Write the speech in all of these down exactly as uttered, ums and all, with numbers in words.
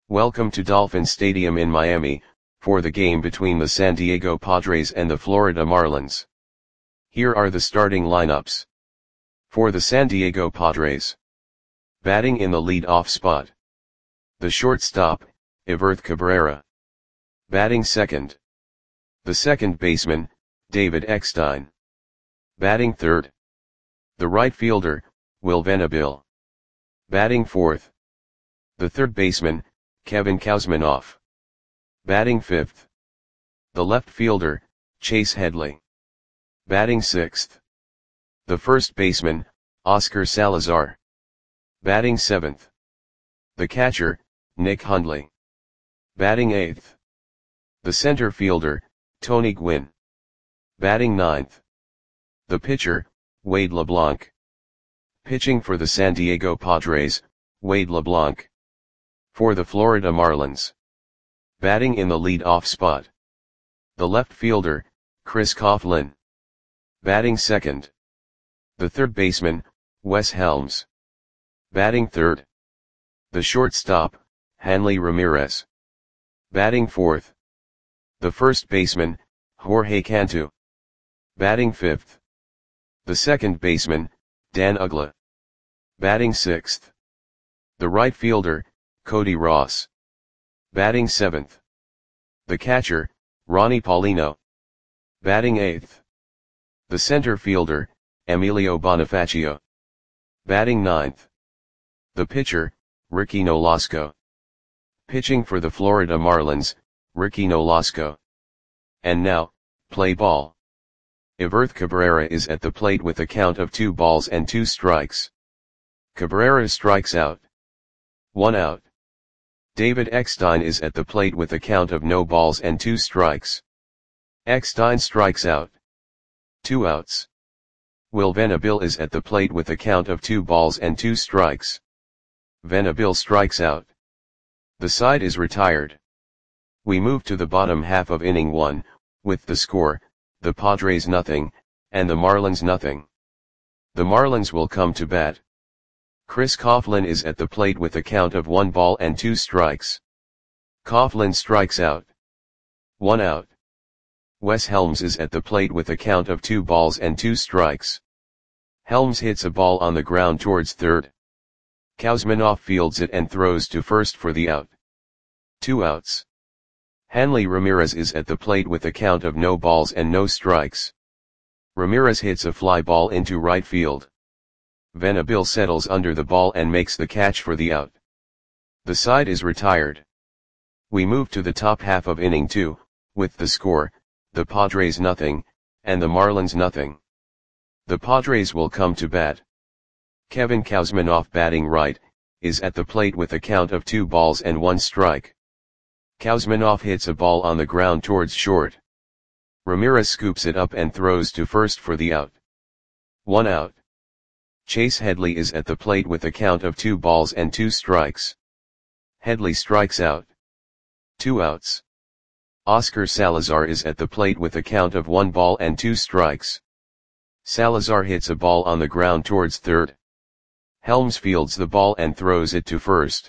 Welcome to Dolphin Stadium in Miami, for the game between the San Diego Padres and the Florida Marlins. Here are the starting lineups. For the San Diego Padres. Batting in the lead-off spot. The shortstop, Everth Cabrera. Batting second. The second baseman, David Eckstein. Batting third. The right fielder, Will Venable. Batting fourth. The third baseman, Kevin Kouzmanoff. Batting fifth. The left fielder, Chase Headley. Batting sixth. The first baseman, Oscar Salazar. Batting seventh. The catcher, Nick Hundley. Batting eighth. The center fielder, Tony Gwynn. Batting ninth. The pitcher, Wade LeBlanc. Pitching for the San Diego Padres, Wade LeBlanc. For the Florida Marlins. Batting in the lead-off spot. The left fielder, Chris Coughlin. Batting second. The third baseman, Wes Helms. Batting third. The shortstop, Hanley Ramirez. Batting fourth. The first baseman, Jorge Cantu. Batting fifth. The second baseman, Dan Uggla. Batting sixth. The right fielder, Cody Ross. Batting seventh. The catcher, Ronnie Paulino. Batting eighth. The center fielder, Emilio Bonifacio. Batting ninth. The pitcher, Ricky Nolasco. Pitching for the Florida Marlins, Ricky Nolasco. And now, play ball. Everth Cabrera is at the plate with a count of two balls and two strikes. Cabrera strikes out. One out. David Eckstein is at the plate with a count of no balls and two strikes. Eckstein strikes out. Two outs. Will Venable is at the plate with a count of two balls and two strikes. Venable strikes out. The side is retired. We move to the bottom half of inning one, with the score, the Padres nothing, and the Marlins nothing. The Marlins will come to bat. Chris Coughlin is at the plate with a count of one ball and two strikes. Coughlin strikes out. One out. Wes Helms is at the plate with a count of two balls and two strikes. Helms hits a ball on the ground towards third. Kouzmanoff fields it and throws to first for the out. Two outs. Hanley Ramirez is at the plate with a count of no balls and no strikes. Ramirez hits a fly ball into right field. Venable settles under the ball and makes the catch for the out. The side is retired. We move to the top half of inning two, with the score, the Padres nothing, and the Marlins nothing. The Padres will come to bat. Kevin Kouzmanoff batting right, is at the plate with a count of two balls and one strike. Kouzmanoff hits a ball on the ground towards short. Ramirez scoops it up and throws to first for the out. One out. Chase Headley is at the plate with a count of two balls and two strikes. Headley strikes out. Two outs. Oscar Salazar is at the plate with a count of one ball and two strikes. Salazar hits a ball on the ground towards third. Helms fields the ball and throws it to first.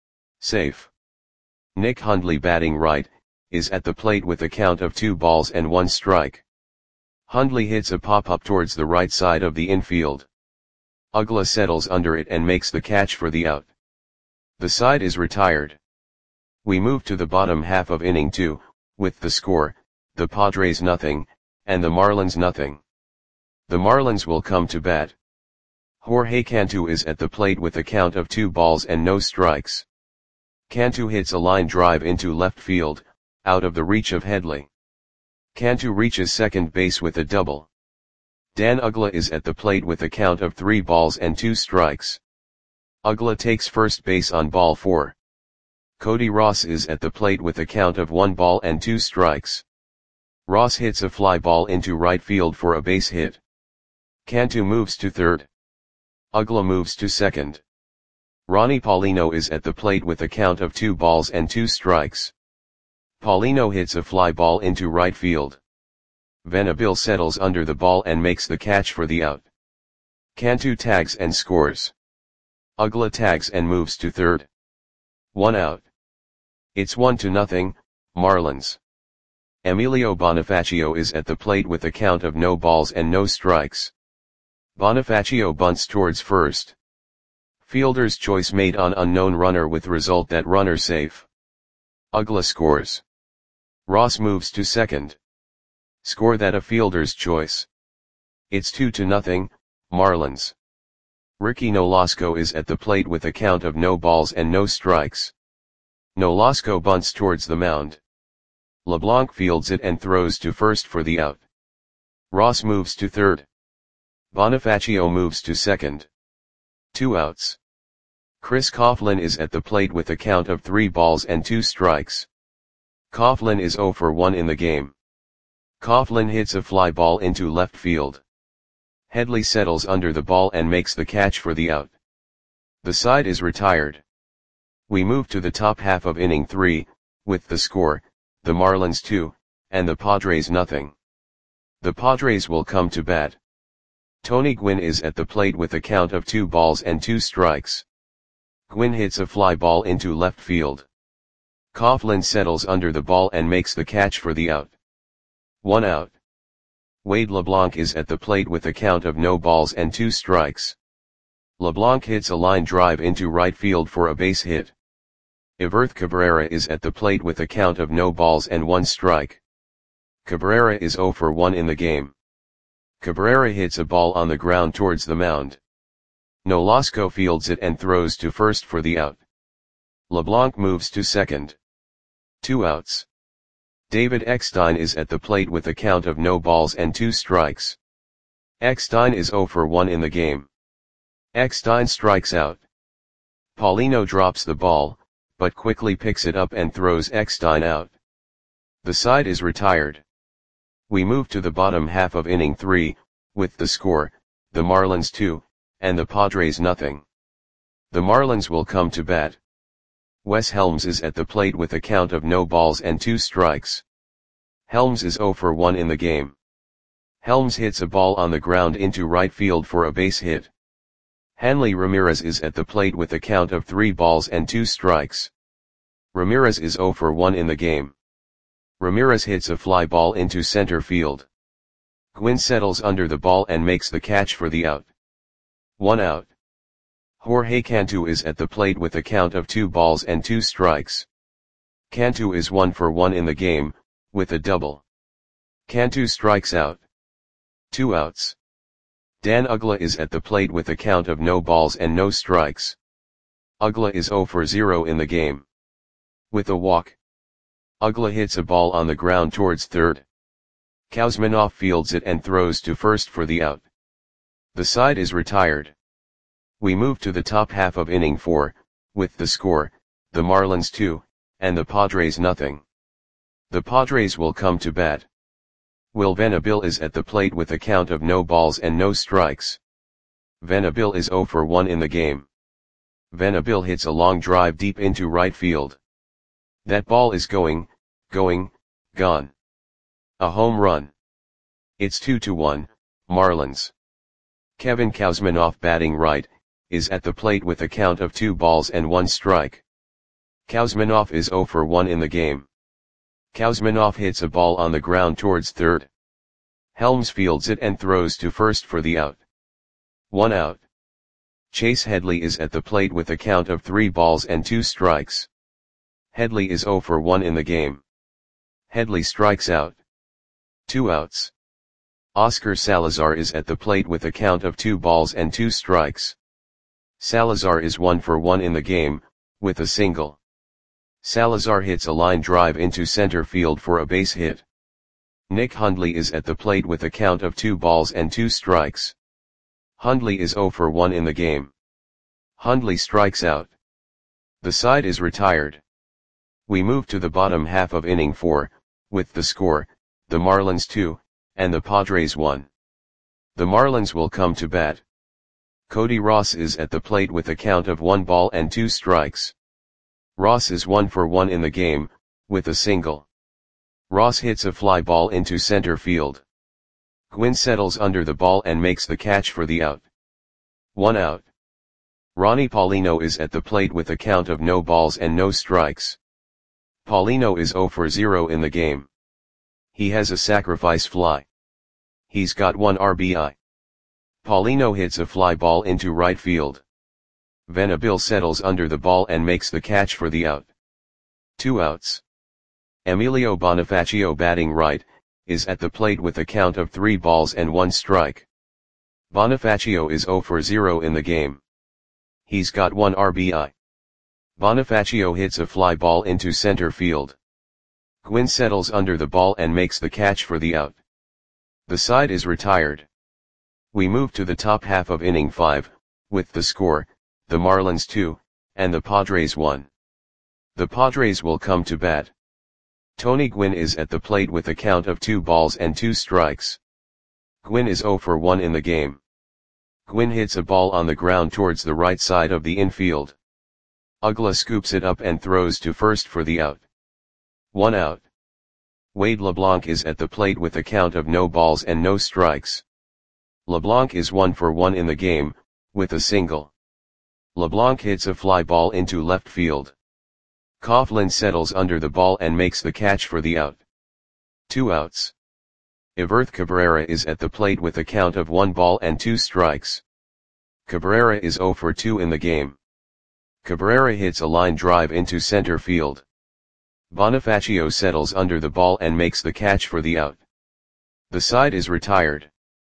Safe. Nick Hundley batting right, is at the plate with a count of two balls and one strike. Hundley hits a pop-up towards the right side of the infield. Uggla settles under it and makes the catch for the out. The side is retired. We move to the bottom half of inning two, with the score, the Padres nothing, and the Marlins nothing. The Marlins will come to bat. Jorge Cantu is at the plate with a count of two balls and no strikes. Cantu hits a line drive into left field, out of the reach of Headley. Cantu reaches second base with a double. Dan Uggla is at the plate with a count of three balls and two strikes. Uggla takes first base on ball four. Cody Ross is at the plate with a count of one ball and two strikes. Ross hits a fly ball into right field for a base hit. Cantu moves to third. Uggla moves to second. Ronnie Paulino is at the plate with a count of two balls and two strikes. Paulino hits a fly ball into right field. Venable settles under the ball and makes the catch for the out. Cantu tags and scores. Uggla tags and moves to third. One out. It's one to nothing, Marlins. Emilio Bonifacio is at the plate with a count of no balls and no strikes. Bonifacio bunts towards first. Fielder's choice made on unknown runner with result that runner safe. Uggla scores. Ross moves to second. Score that a fielder's choice. It's two to nothing, Marlins. Ricky Nolasco is at the plate with a count of no balls and no strikes. Nolasco bunts towards the mound. LeBlanc fields it and throws to first for the out. Ross moves to third. Bonifacio moves to second. Two outs. Chris Coughlin is at the plate with a count of three balls and two strikes. Coughlin is zero for one in the game. Coughlin hits a fly ball into left field. Headley settles under the ball and makes the catch for the out. The side is retired. We move to the top half of inning three, with the score, the Marlins two, and the Padres nothing. The Padres will come to bat. Tony Gwynn is at the plate with a count of two balls and two strikes. Gwynn hits a fly ball into left field. Coughlin settles under the ball and makes the catch for the out. One out. Wade LeBlanc is at the plate with a count of no balls and two strikes. LeBlanc hits a line drive into right field for a base hit. Everth Cabrera is at the plate with a count of no balls and one strike. Cabrera is zero for one in the game. Cabrera hits a ball on the ground towards the mound. Nolasco fields it and throws to first for the out. LeBlanc moves to second. Two outs. David Eckstein is at the plate with a count of no balls and two strikes. Eckstein is zero for one in the game. Eckstein strikes out. Paulino drops the ball, but quickly picks it up and throws Eckstein out. The side is retired. We move to the bottom half of inning three, with the score, the Marlins two, and the Padres nothing. The Marlins will come to bat. Wes Helms is at the plate with a count of no balls and two strikes. Helms is zero for one in the game. Helms hits a ball on the ground into right field for a base hit. Hanley Ramirez is at the plate with a count of three balls and two strikes. Ramirez is zero for one in the game. Ramirez hits a fly ball into center field. Gwynn settles under the ball and makes the catch for the out. One out. Jorge Cantu is at the plate with a count of two balls and two strikes. Cantu is one for one in the game, with a double. Cantu strikes out. Two outs. Dan Uggla is at the plate with a count of no balls and no strikes. Uggla is zero for zero in the game. With a walk. Uggla hits a ball on the ground towards third. Kuzminoff fields it and throws to first for the out. The side is retired. We move to the top half of inning four, with the score, the Marlins two, and the Padres nothing. The Padres will come to bat. Will Venabil is at the plate with a count of no balls and no strikes. Venabil is zero for one in the game. Venabil hits a long drive deep into right field. That ball is going, going, gone. A home run. It's two to one, Marlins. Kevin Kuzminoff batting right, is at the plate with a count of two balls and one strike. Kuzminoff is zero for one in the game. Kuzminoff hits a ball on the ground towards third. Helms fields it and throws to first for the out. One out. Chase Headley is at the plate with a count of three balls and two strikes. Headley is zero for one in the game. Headley strikes out. Two outs. Oscar Salazar is at the plate with a count of two balls and two strikes. Salazar is one for one in the game, with a single. Salazar hits a line drive into center field for a base hit. Nick Hundley is at the plate with a count of two balls and two strikes. Hundley is zero for one in the game. Hundley strikes out. The side is retired. We move to the bottom half of inning four, with the score, the Marlins two, and the Padres one. The Marlins will come to bat. Cody Ross is at the plate with a count of one ball and two strikes. Ross is one for one in the game, with a single. Ross hits a fly ball into center field. Gwynn settles under the ball and makes the catch for the out. One out. Ronnie Paulino is at the plate with a count of no balls and no strikes. Paulino is zero for zero in the game. He has a sacrifice fly. He's got one R B I. Paulino hits a fly ball into right field. Venabil settles under the ball and makes the catch for the out. Two outs. Emilio Bonifacio, batting right, is at the plate with a count of three balls and one strike. Bonifacio is zero for zero in the game. He's got one R B I. Bonifacio hits a fly ball into center field. Gwynn settles under the ball and makes the catch for the out. The side is retired. We move to the top half of inning five, with the score, the Marlins two, and the Padres one. The Padres will come to bat. Tony Gwynn is at the plate with a count of two balls and two strikes. Gwynn is zero for one in the game. Gwynn hits a ball on the ground towards the right side of the infield. Uggla scoops it up and throws to first for the out. One out. Wade LeBlanc is at the plate with a count of no balls and no strikes. LeBlanc is one for one in the game, with a single. LeBlanc hits a fly ball into left field. Coughlin settles under the ball and makes the catch for the out. Two outs. Iverth Cabrera is at the plate with a count of one ball and two strikes. Cabrera is zero for two in the game. Cabrera hits a line drive into center field. Bonifacio settles under the ball and makes the catch for the out. The side is retired.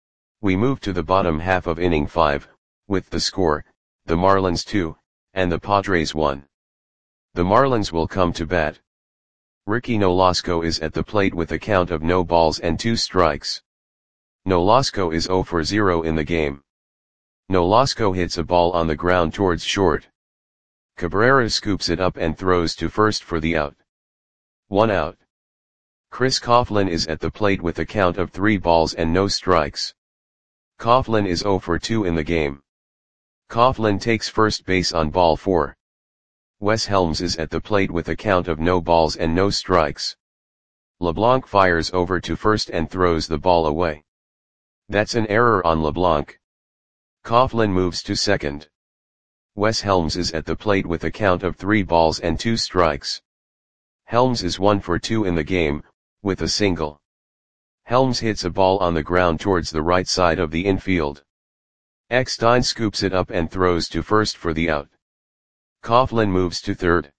We move to the bottom half of inning five, with the score, the Marlins two, and the Padres one. The Marlins will come to bat. Ricky Nolasco is at the plate with a count of no balls and two strikes. Nolasco is zero for zero in the game. Nolasco hits a ball on the ground towards short. Cabrera scoops it up and throws to first for the out. One out. Chris Coughlin is at the plate with a count of three balls and no strikes. Coughlin is zero for two in the game. Coughlin takes first base on ball four. Wes Helms is at the plate with a count of no balls and no strikes. LeBlanc fires over to first and throws the ball away. That's an error on LeBlanc. Coughlin moves to second. Wes Helms is at the plate with a count of three balls and two strikes. Helms is one for two in the game, with a single. Helms hits a ball on the ground towards the right side of the infield. Eckstein scoops it up and throws to first for the out. Coughlin moves to third.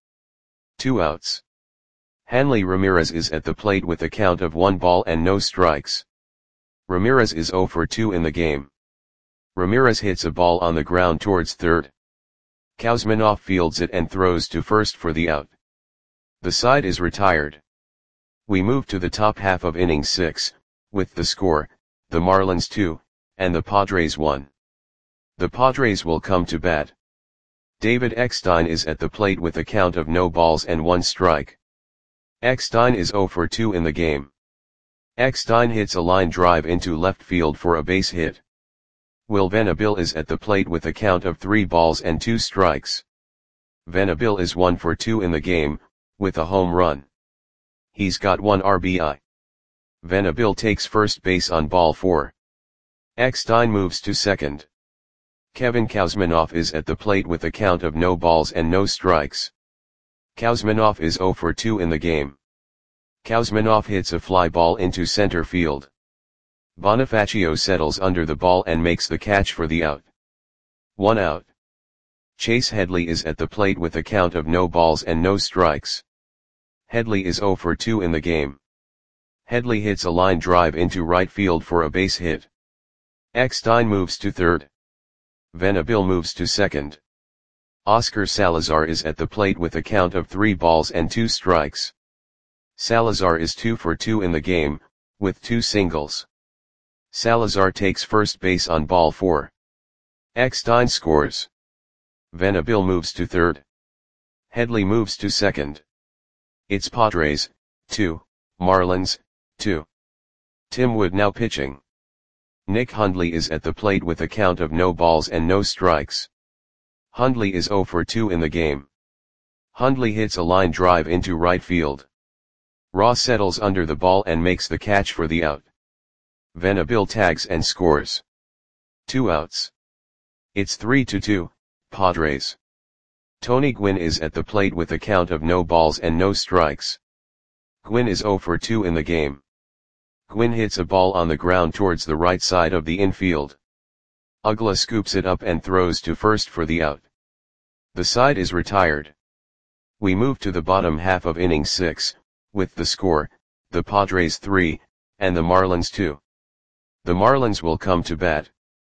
Two outs. Hanley Ramirez is at the plate with a count of one ball and no strikes. Ramirez is zero for two in the game. Ramirez hits a ball on the ground towards third. Kuzminoff fields it and throws to first for the out. The side is retired. We move to the top half of inning six, with the score, the Marlins two, and the Padres one. The Padres will come to bat. David Eckstein is at the plate with a count of no balls and one strike. Eckstein is zero for two in the game. Eckstein hits a line drive into left field for a base hit. Will Venabil is at the plate with a count of three balls and two strikes. Venabil is one for two in the game, with a home run. He's got one R B I. Venabil takes first base on ball four. Eckstein moves to second. Kevin Kuzminoff is at the plate with a count of no balls and no strikes. Kuzminoff is zero for two in the game. Kuzminoff hits a fly ball into center field. Bonifacio settles under the ball and makes the catch for the out. One out. Chase Headley is at the plate with a count of no balls and no strikes. Headley is zero for two in the game. Headley hits a line drive into right field for a base hit. Eckstein moves to third. Venabil moves to second. Oscar Salazar is at the plate with a count of three balls and two strikes. Salazar is two for two in the game, with two singles. Salazar takes first base on ball four. Eckstein scores. Venabil moves to third. Headley moves to second. It's Padres, two, Marlins, two. Tim Wood now pitching. Nick Hundley is at the plate with a count of no balls and no strikes. Hundley is zero for two in the game. Hundley hits a line drive into right field. Ross settles under the ball and makes the catch for the out. Venabil tags and scores. Two outs. It's three to two, Padres. Tony Gwynn is at the plate with a count of no balls and no strikes. Gwynn is zero for two in the game. Gwynn hits a ball on the ground towards the right side of the infield. Uggla scoops it up and throws to first for the out. The side is retired. We move to the bottom half of inning six, with the score, the Padres three, and the Marlins two. The Marlins will come to bat.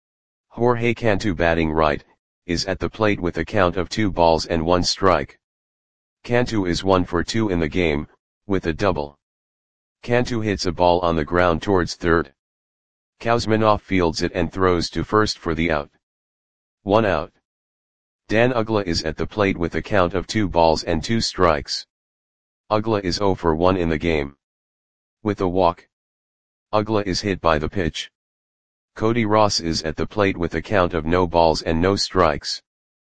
Jorge Cantu, batting right, is at the plate with a count of two balls and one strike. Cantu is one for two in the game, with a double. Cantu hits a ball on the ground towards third. Kuzminoff fields it and throws to first for the out. One out. Dan Uggla is at the plate with a count of two balls and two strikes. Uggla is zero for one in the game. With a walk. Uggla is hit by the pitch. Cody Ross is at the plate with a count of no balls and no strikes.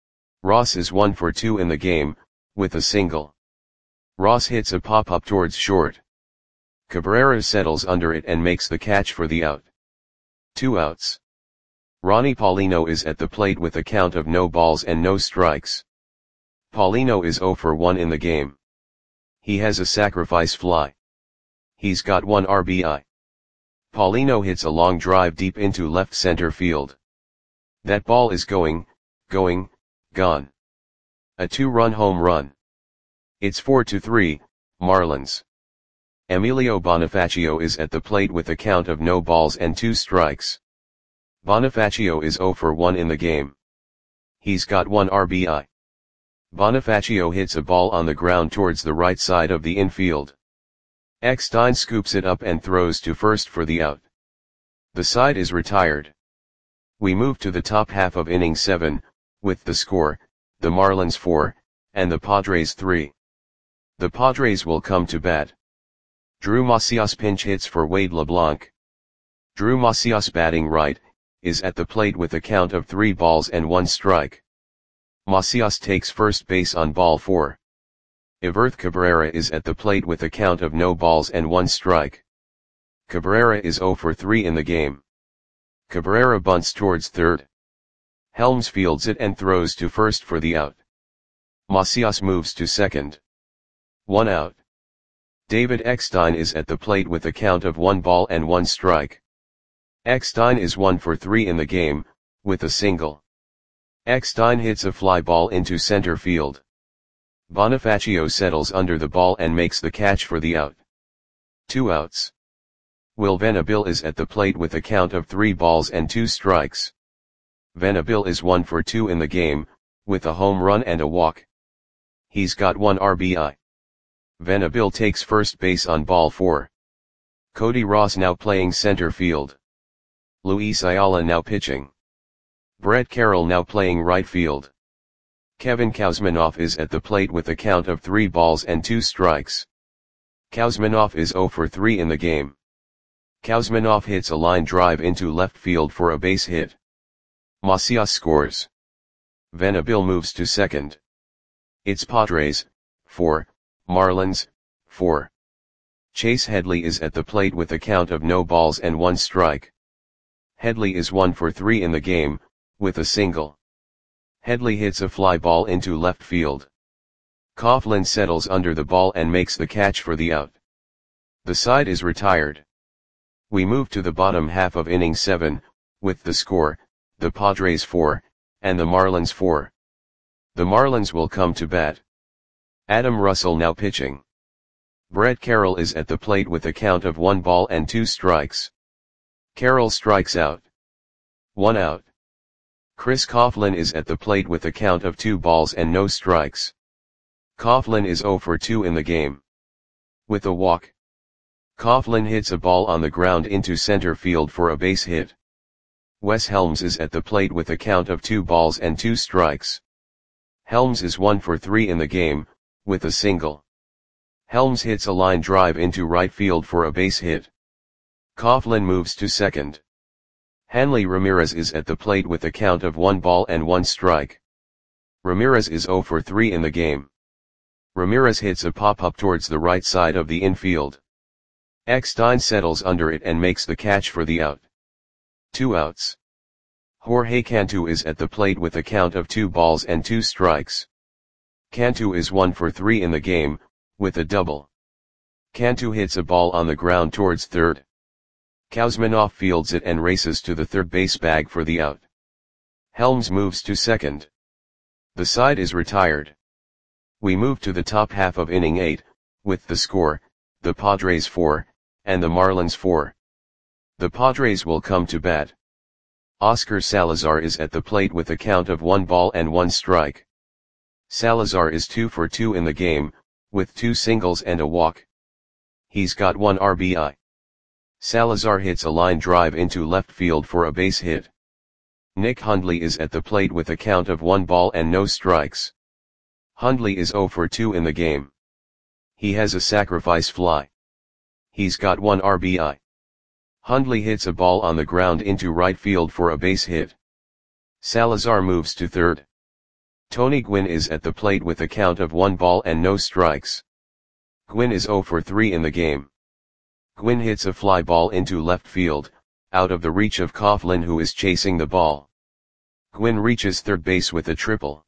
Ross is one for two in the game, with a single. Ross hits a pop-up towards short. Cabrera settles under it and makes the catch for the out. Two outs. Ronnie Paulino is at the plate with a count of no balls and no strikes. Paulino is zero for one in the game. He has a sacrifice fly. He's got one R B I. Paulino hits a long drive deep into left center field. That ball is going, going, gone. A two-run home run. It's four to three, Marlins. Emilio Bonifacio is at the plate with a count of no balls and two strikes. Bonifacio is zero for one in the game. He's got one R B I. Bonifacio hits a ball on the ground towards the right side of the infield. Eckstein scoops it up and throws to first for the out. The side is retired. We move to the top half of inning seven, with the score, the Marlins four, and the Padres three. The Padres will come to bat. Drew Macias pinch hits for Wade LeBlanc. Drew Macias, batting right, is at the plate with a count of three balls and one strike. Macias takes first base on ball four. Everth Cabrera is at the plate with a count of no balls and one strike. Cabrera is zero for three in the game. Cabrera bunts towards third. Helms fields it and throws to first for the out. Macias moves to second. One out. David Eckstein is at the plate with a count of one ball and one strike. Eckstein is one for three in the game, with a single. Eckstein hits a fly ball into center field. Bonifacio settles under the ball and makes the catch for the out. Two outs. Will Venable is at the plate with a count of three balls and two strikes. Venable is one for two in the game, with a home run and a walk. He's got one R B I. Venable takes first base on ball four. Cody Ross now playing center field. Luis Ayala now pitching. Brett Carroll now playing right field. Kevin Kuzminoff is at the plate with a count of three balls and two strikes. Kuzminoff is zero for three in the game. Kuzminoff hits a line drive into left field for a base hit. Macias scores. Venable moves to second. It's Padres, four, Marlins, four. Chase Headley is at the plate with a count of no balls and one strike. Headley is one for three in the game, with a single. Headley hits a fly ball into left field. Coughlin settles under the ball and makes the catch for the out. The side is retired. We move to the bottom half of inning seven, with the score, the Padres four, and the Marlins four. The Marlins will come to bat. Adam Russell now pitching. Brett Carroll is at the plate with a count of one ball and two strikes. Carroll strikes out. One out. Chris Coughlin is at the plate with a count of two balls and no strikes. Coughlin is zero for two in the game. With a walk. Coughlin hits a ball on the ground into center field for a base hit. Wes Helms is at the plate with a count of two balls and two strikes. Helms is one for three in the game, with a single. Helms hits a line drive into right field for a base hit. Coughlin moves to second. Hanley Ramirez is at the plate with a count of one ball and one strike. Ramirez is zero for three in the game. Ramirez hits a pop-up towards the right side of the infield. Eckstein settles under it and makes the catch for the out. Two outs. Jorge Cantu is at the plate with a count of two balls and two strikes. Cantu is one for three in the game, with a double. Cantu hits a ball on the ground towards third. Kuzminov fields it and races to the third base bag for the out. Helms moves to second. The side is retired. We move to the top half of inning eight, with the score, the Padres four, and the Marlins four. The Padres will come to bat. Oscar Salazar is at the plate with a count of one ball and one strike. Salazar is two for two in the game, with two singles and a walk. He's got one R B I. Salazar hits a line drive into left field for a base hit. Nick Hundley is at the plate with a count of one ball and no strikes. Hundley is zero for two in the game. He has a sacrifice fly. He's got one R B I. Hundley hits a ball on the ground into right field for a base hit. Salazar moves to third. Tony Gwynn is at the plate with a count of one ball and no strikes. Gwynn is zero for three in the game. Gwynn hits a fly ball into left field, out of the reach of Coughlin, who is chasing the ball. Gwynn reaches third base with a triple.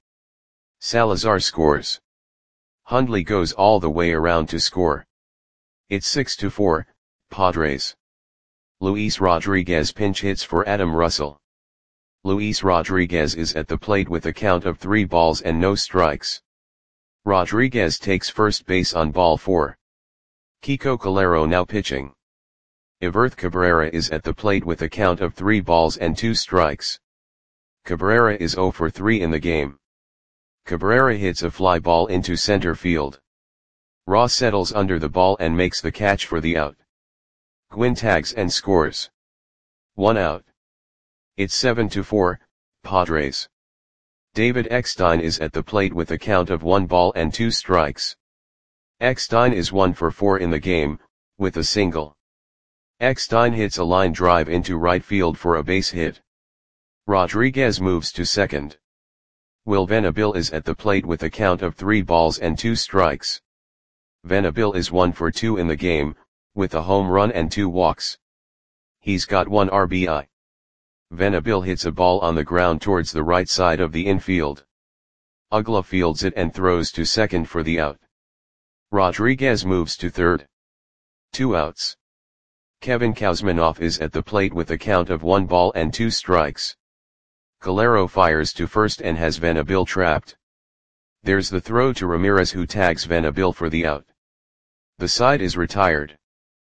Salazar scores. Hundley goes all the way around to score. It's six to four, Padres. Luis Rodriguez pinch hits for Adam Russell. Luis Rodriguez is at the plate with a count of three balls and no strikes. Rodriguez takes first base on ball four. Kiko Calero now pitching. Iverth Cabrera is at the plate with a count of three balls and two strikes. Cabrera is zero for three in the game. Cabrera hits a fly ball into center field. Ross settles under the ball and makes the catch for the out. Gwynn tags and scores. One out. It's seven to four, Padres. David Eckstein is at the plate with a count of one ball and two strikes. Eckstein is one for four in the game, with a single. Eckstein hits a line drive into right field for a base hit. Rodriguez moves to second. Will Venable is at the plate with a count of three balls and two strikes. Venable is one for two in the game, with a home run and two walks. He's got one R B I. Venable hits a ball on the ground towards the right side of the infield. Ugla fields it and throws to second for the out. Rodriguez moves to third. Two outs. Kevin Kuzminov is at the plate with a count of one ball and two strikes. Calero fires to first and has Venable trapped. There's the throw to Ramirez, who tags Venable for the out. The side is retired.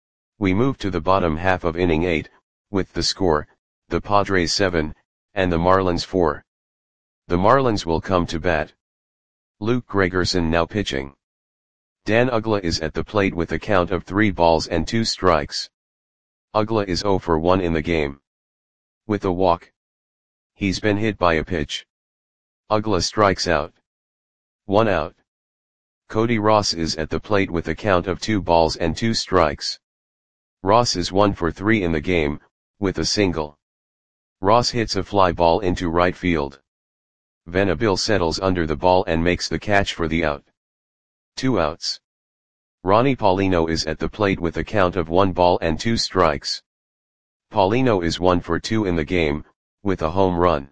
We move to the bottom half of inning eight, with the score, the Padres seven, and the Marlins four. The Marlins will come to bat. Luke Gregerson now pitching. Dan Ugla is at the plate with a count of three balls and two strikes. Ugla is zero for one in the game. With a walk. He's been hit by a pitch. Ugla strikes out. One out. Cody Ross is at the plate with a count of two balls and two strikes. Ross is one for three in the game, with a single. Ross hits a fly ball into right field. Venable settles under the ball and makes the catch for the out. Two outs. Ronnie Paulino is at the plate with a count of one ball and two strikes. Paulino is one for two in the game, with a home run.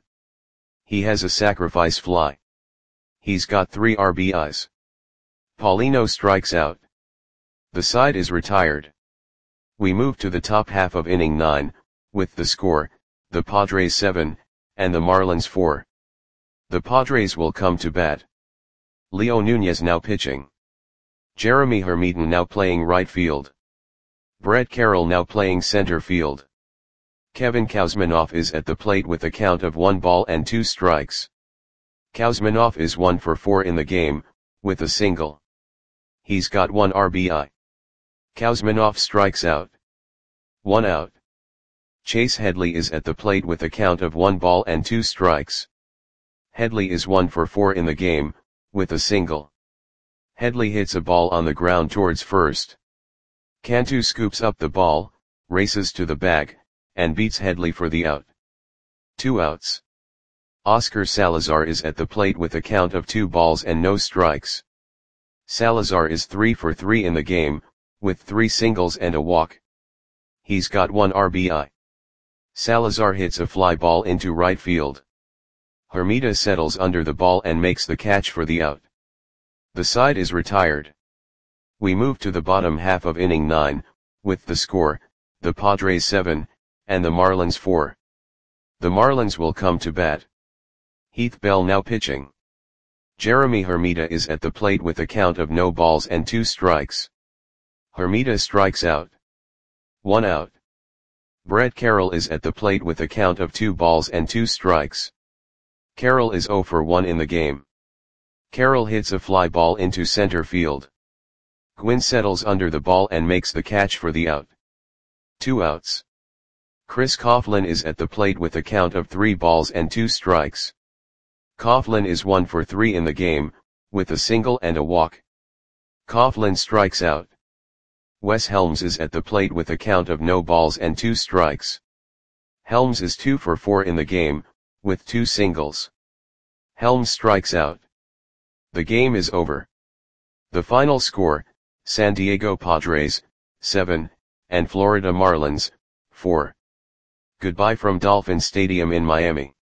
He has a sacrifice fly. He's got three R B Is. Paulino strikes out. The side is retired. We move to the top half of inning nine, with the score, the Padres seven, and the Marlins four. The Padres will come to bat. Leo Nunez now pitching. Jeremy Hermiton now playing right field. Brett Carroll now playing center field. Kevin Kuzminov is at the plate with a count of one ball and two strikes. Kuzminov is one for four in the game, with a single. He's got one R B I. Kuzminov strikes out. One out. Chase Headley is at the plate with a count of one ball and two strikes. Headley is one for four in the game, with a single. Headley hits a ball on the ground towards first. Cantu scoops up the ball, races to the bag, and beats Headley for the out. Two outs. Oscar Salazar is at the plate with a count of two balls and no strikes. Salazar is three for three in the game, with three singles and a walk. He's got one R B I. Salazar hits a fly ball into right field. Hermida settles under the ball and makes the catch for the out. The side is retired. We move to the bottom half of inning nine, with the score, the Padres seven, and the Marlins four. The Marlins will come to bat. Heath Bell now pitching. Jeremy Hermida is at the plate with a count of no balls and two strikes. Hermida strikes out. One out. Brett Carroll is at the plate with a count of two balls and two strikes. Carroll is zero for one in the game. Carroll hits a fly ball into center field. Gwynn settles under the ball and makes the catch for the out. Two outs. Chris Coughlin is at the plate with a count of three balls and two strikes. Coughlin is one for three in the game, with a single and a walk. Coughlin strikes out. Wes Helms is at the plate with a count of no balls and two strikes. Helms is two for four in the game, with two singles. Helms strikes out. The game is over. The final score, San Diego Padres, seven, and Florida Marlins, four. Goodbye from Dolphin Stadium in Miami.